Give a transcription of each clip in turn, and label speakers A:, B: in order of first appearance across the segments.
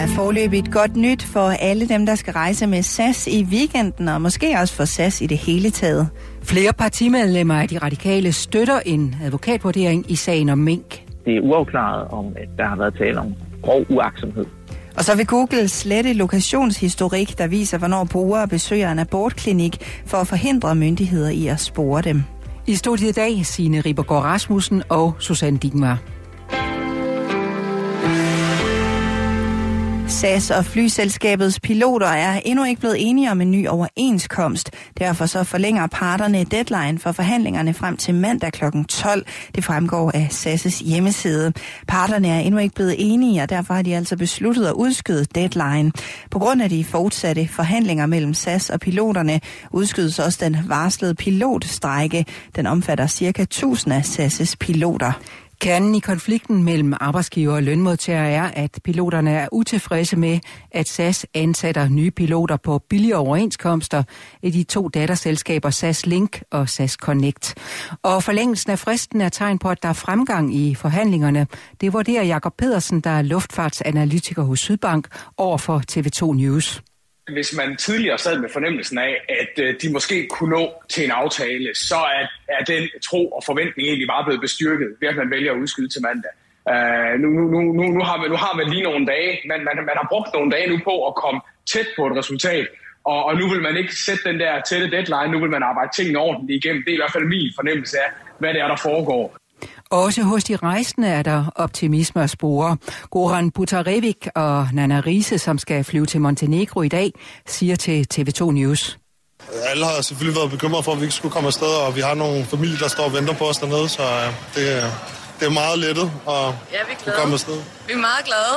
A: er foreløbigt godt nyt for alle dem, der skal rejse med SAS i weekenden, og måske også for SAS i det hele taget.
B: Flere partimedlemmer af de radikale støtter en advokatvurdering i sagen om mink.
C: Det er uafklaret, om at der har været tale om grov uagtsomhed.
A: Og så vil Google slette lokationshistorik, der viser, hvornår brugere besøger en abortklinik, for at forhindre myndigheder i at spore dem.
B: I studiet i dag, Signe Ribergaard Rasmussen og Susanne Digmar.
A: SAS og flyselskabets piloter er endnu ikke blevet enige om en ny overenskomst. Derfor så forlænger parterne deadline for forhandlingerne frem til mandag kl. 12. Det fremgår af SAS' hjemmeside. Parterne er endnu ikke blevet enige, og derfor har de altså besluttet at udskyde deadline. På grund af de fortsatte forhandlinger mellem SAS og piloterne udskydes også den varslede pilotstrejke. Den omfatter ca. 1000 af SAS' piloter.
B: Kernen i konflikten mellem arbejdsgiver og lønmodtagere er, at piloterne er utilfredse med, at SAS ansætter nye piloter på billige overenskomster i de to datterselskaber SAS Link og SAS Connect. Og forlængelsen af fristen er tegn på, at der er fremgang i forhandlingerne. Det vurderer Jakob Pedersen, der er luftfartsanalytiker hos Sydbank, over for TV2 News.
D: Hvis man tidligere sad med fornemmelsen af, at de måske kunne nå til en aftale, så er den tro og forventning egentlig bare blevet bestyrket, ved at man vælger at udskyde til mandag. Nu har man lige nogle dage, man har brugt nogle dage nu på at komme tæt på et resultat, og nu vil man ikke sætte den der tætte deadline, nu vil man arbejde tingene ordentligt igennem. Det er i hvert fald min fornemmelse af, hvad det er, der foregår.
B: Også hos de rejsende er der optimisme at spore. Goran Butarevic og Nana Riise, som skal flyve til Montenegro i dag, siger til TV2 News.
E: Alle har selvfølgelig været bekymret for, at vi ikke skulle komme afsted, og vi har nogle familier, der står og venter på os dernede, så det er meget lettet at komme afsted.
F: Vi er meget glade.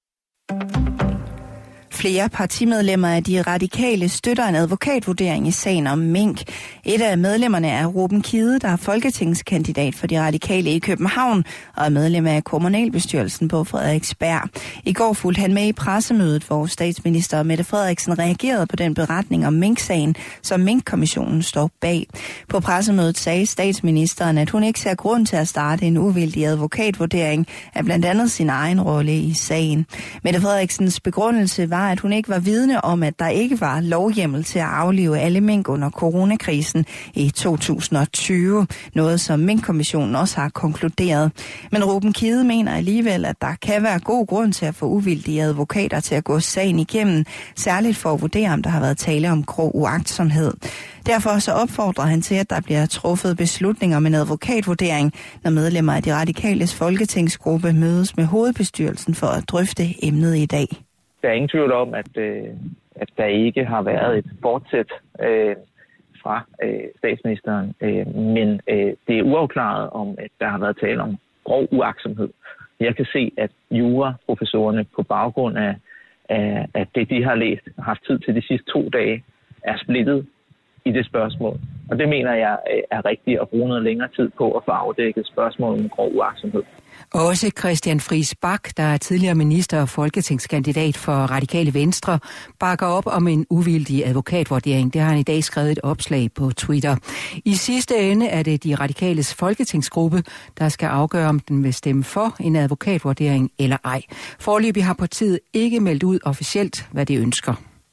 A: Flere partimedlemmer af de radikale støtter en advokatvurdering i sagen om mink. Et af medlemmerne er Ruben Kidde, der er folketingskandidat for de radikale i København og er medlem af kommunalbestyrelsen på Frederiksberg. I går fulgte han med i pressemødet, hvor statsminister Mette Frederiksen reagerede på den beretning om mink-sagen, som Mink-kommissionen står bag. På pressemødet sagde statsministeren, at hun ikke ser grund til at starte en uvildig advokatvurdering af blandt andet sin egen rolle i sagen. Mette Frederiksens begrundelse var, at hun ikke var vidne om, at der ikke var lovhjemmel til at aflive alle mink under coronakrisen i 2020. Noget, som Mink-kommissionen også har konkluderet. Men Ruben Kidde mener alligevel, at der kan være god grund til at få uvildige advokater til at gå sagen igennem, særligt for at vurdere, om der har været tale om grov uagtsomhed. Derfor så opfordrer han til, at der bliver truffet beslutninger om en advokatvurdering, når medlemmer af de radikales folketingsgruppe mødes med hovedbestyrelsen for at drøfte emnet i dag.
C: Der er ingen tvivl om, at der ikke har været et fortsæt fra statsministeren, men det er uafklaret om, at der har været tale om grov uagtsomhed. Jeg kan se, at juraprofessorerne på baggrund af det, de har læst, har haft tid til de sidste 2 dage, er splittet i det spørgsmål. Og det mener jeg er rigtigt at bruge noget længere tid på at få afdækket spørgsmål om grov uagtsomhed.
B: Også Christian Friis Bach, der er tidligere minister og folketingskandidat for Radikale Venstre, bakker op om en uvildig advokatvurdering. Det har han i dag skrevet et opslag på Twitter. I sidste ende er det de radikales folketingsgruppe, der skal afgøre, om den vil stemme for en advokatvurdering eller ej. Foreløbig har partiet ikke meldt ud officielt, hvad de ønsker.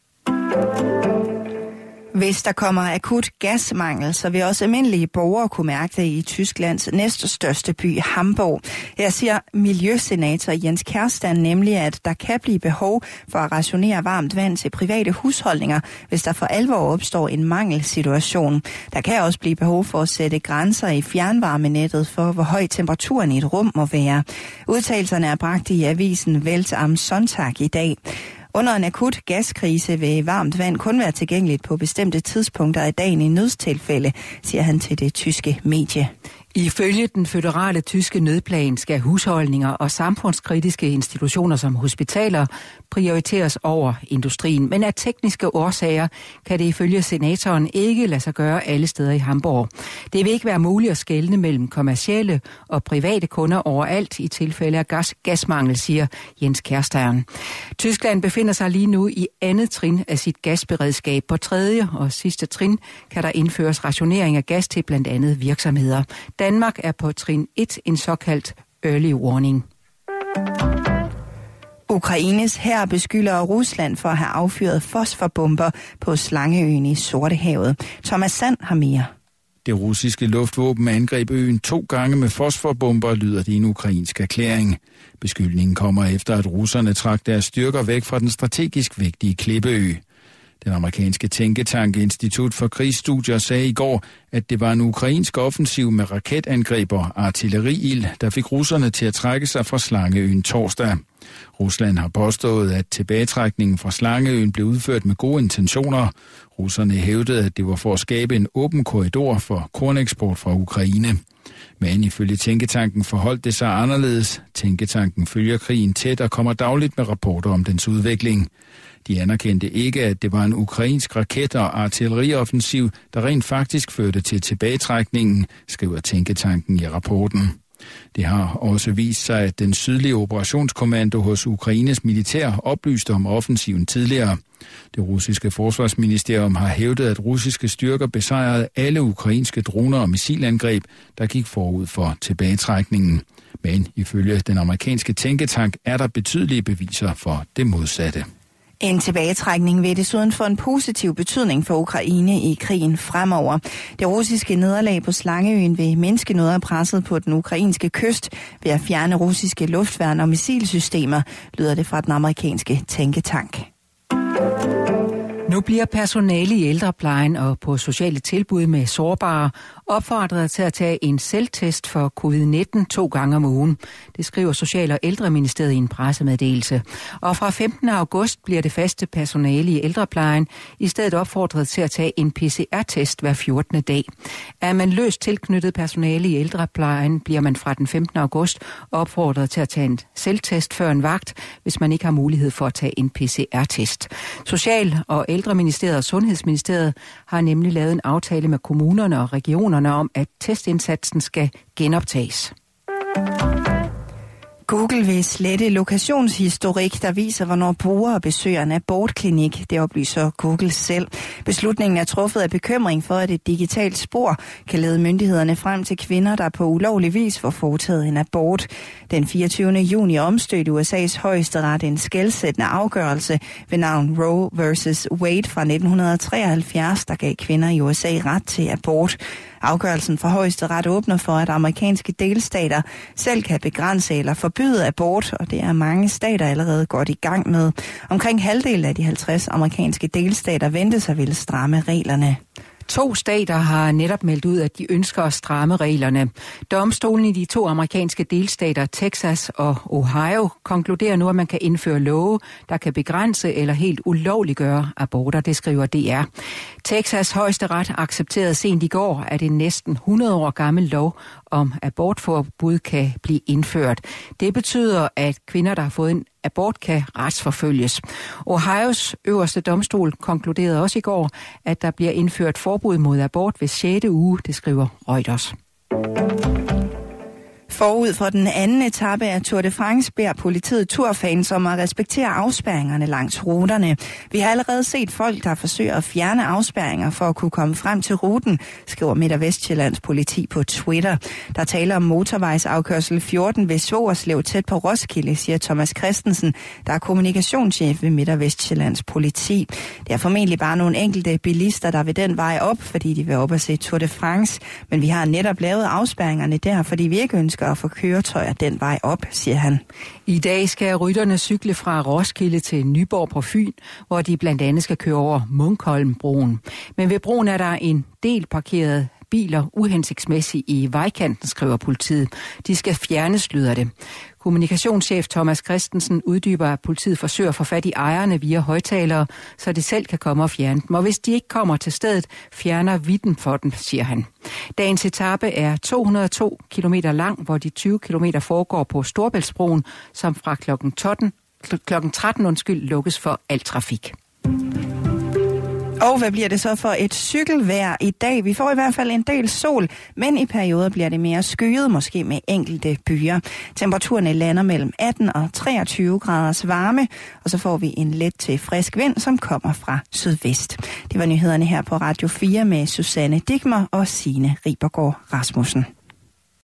A: Hvis der kommer akut gasmangel, så vil også almindelige borgere kunne mærke det i Tysklands næststørste by, Hamburg. Her siger miljøsenator Jens Kjærstand nemlig, at der kan blive behov for at rationere varmt vand til private husholdninger, hvis der for alvor opstår en mangelsituation. Der kan også blive behov for at sætte grænser i fjernvarmenettet for, hvor høj temperaturen i et rum må være. Udtalelserne er bragt i avisen Welt am Sonntag i dag. Under en akut gaskrise vil varmt vand kun være tilgængeligt på bestemte tidspunkter af dagen i nødstilfælde, siger han til det tyske medie.
B: Ifølge den føderale tyske nødplan skal husholdninger og samfundskritiske institutioner som hospitaler prioriteres over industrien. Men af tekniske årsager kan det ifølge senatoren ikke lade sig gøre alle steder i Hamburg. Det vil ikke være muligt at skelne mellem kommercielle og private kunder overalt i tilfælde af gasmangel, siger Jens Kjærstand. Tyskland befinder sig lige nu i andet trin af sit gasberedskab. På tredje og sidste trin kan der indføres rationering af gas til blandt andet virksomheder. Danmark er på trin 1 en såkaldt early warning.
A: Ukraines hær beskylder Rusland for at have affyret fosforbomber på Slangeøen i Sortehavet. Thomas Sand har mere.
F: Det russiske luftvåben angreb øen 2 gange med fosforbomber, lyder det i en ukrainsk erklæring. Beskyldningen kommer efter, at russerne trak deres styrker væk fra den strategisk vigtige Klippeø. Den amerikanske tænketank Institut for Krigsstudier sagde i går, at det var en ukrainsk offensiv med raketangreb og artilleriild, der fik russerne til at trække sig fra Slangeøen torsdag. Rusland har påstået, at tilbagetrækningen fra Slangeøen blev udført med gode intentioner. Russerne hævdede, at det var for at skabe en åben korridor for korneksport fra Ukraine. Men ifølge tænketanken forholdt det sig anderledes. Tænketanken følger krigen tæt og kommer dagligt med rapporter om dens udvikling. De anerkendte ikke, at det var en ukrainsk raket- og artillerioffensiv, der rent faktisk førte til tilbagetrækningen, skriver tænketanken i rapporten. Det har også vist sig, at den sydlige operationskommando hos Ukraines militær oplyste om offensiven tidligere. Det russiske forsvarsministerium har hævdet, at russiske styrker besejrede alle ukrainske droner og missilangreb, der gik forud for tilbagetrækningen. Men ifølge den amerikanske tænketank er der betydelige beviser for det modsatte.
A: En tilbagetrækning vil desuden få en positiv betydning for Ukraine i krigen fremover. Det russiske nederlag på Slangeøen vil mindske noget af presset på den ukrainske kyst ved at fjerne russiske luftværn og missilsystemer, lyder det fra den amerikanske tænketank.
B: Nu bliver personale i ældreplejen og på sociale tilbud med sårbare opfordret til at tage en selvtest for covid-19 2 gange om ugen. Det skriver Social- og Ældreministeriet i en pressemeddelelse. Og fra 15. august bliver det faste personale i ældreplejen i stedet opfordret til at tage en PCR-test hver 14. dag. Er man løst tilknyttet personale i ældreplejen, bliver man fra den 15. august opfordret til at tage en selvtest før en vagt, hvis man ikke har mulighed for at tage en PCR-test. Social- og Ældreministeriet og Sundhedsministeriet har nemlig lavet en aftale med kommunerne og regionerne om, at testindsatsen skal genoptages.
A: Google vil slette lokationshistorik, der viser, hvornår brugere besøger en abortklinik. Det oplyser Google selv. Beslutningen er truffet af bekymring for, at et digitalt spor kan lede myndighederne frem til kvinder, der på ulovlig vis får foretaget en abort. Den 24. juni omstødte USA's højesteret en skelsættende afgørelse ved navn Roe vs. Wade fra 1973, der gav kvinder i USA ret til abort. Afgørelsen fra højesteret åbner for, at amerikanske delstater selv kan begrænse eller forbyde abort, og det er mange stater allerede godt i gang med. Omkring halvdelen af de 50 amerikanske delstater ventes at ville stramme reglerne.
B: 2 stater har netop meldt ud, at de ønsker at stramme reglerne. Domstolen i de 2 amerikanske delstater, Texas og Ohio, konkluderer nu, at man kan indføre love, der kan begrænse eller helt ulovliggøre aborter, det skriver DR. Texas højesteret accepterede sent i går, at en næsten 100 år gammel lov om abortforbud kan blive indført. Det betyder, at kvinder, der har fået en abort, kan retsforfølges. Ohios øverste domstol konkluderede også i går, at der bliver indført forbud mod abort ved 6. uge, det skriver Reuters.
A: Forud for den anden etape af Tour de France beder politiet turfans om at respektere afspærringerne langs ruterne. Vi har allerede set folk, der forsøger at fjerne afspærringer for at kunne komme frem til ruten, skriver Midt- og Vestsjællands politi på Twitter. Der taler om motorvejsafkørsel 14 ved Svogerslev tæt på Roskilde, siger Thomas Christensen, der er kommunikationschef ved Midt- og Vestsjællands politi. Det er formentlig bare nogle enkelte bilister, der vil den vej op, fordi de vil op og se Tour de France. Men vi har netop lavet afspærringerne der, fordi vi ikke ønsker at få køretøjer den vej op, siger han.
B: I dag skal rytterne cykle fra Roskilde til Nyborg på Fyn, hvor de blandt andet skal køre over Munkholmbroen. Men ved broen er der en del parkerede biler uhensigtsmæssigt i vejkanten, skriver politiet. De skal fjernes, lyder det. Kommunikationschef Thomas Christensen uddyber, at politiet forsøger at få fat i ejerne via højtalere, så de selv kan komme og fjerne dem. Og hvis de ikke kommer til stedet, fjerner vi dem for dem, siger han. Dagens etape er 202 km lang, hvor de 20 km foregår på Storebæltsbroen, som fra klokken 13 lukkes for al trafik.
A: Og hvad bliver det så for et cykelvejr i dag? Vi får i hvert fald en del sol, men i perioder bliver det mere skyet, måske med enkelte byer. Temperaturerne lander mellem 18 og 23 graders varme, og så får vi en let til frisk vind, som kommer fra sydvest. Det var nyhederne her på Radio 4 med Susanne Digmer og Signe Ribergaard Rasmussen.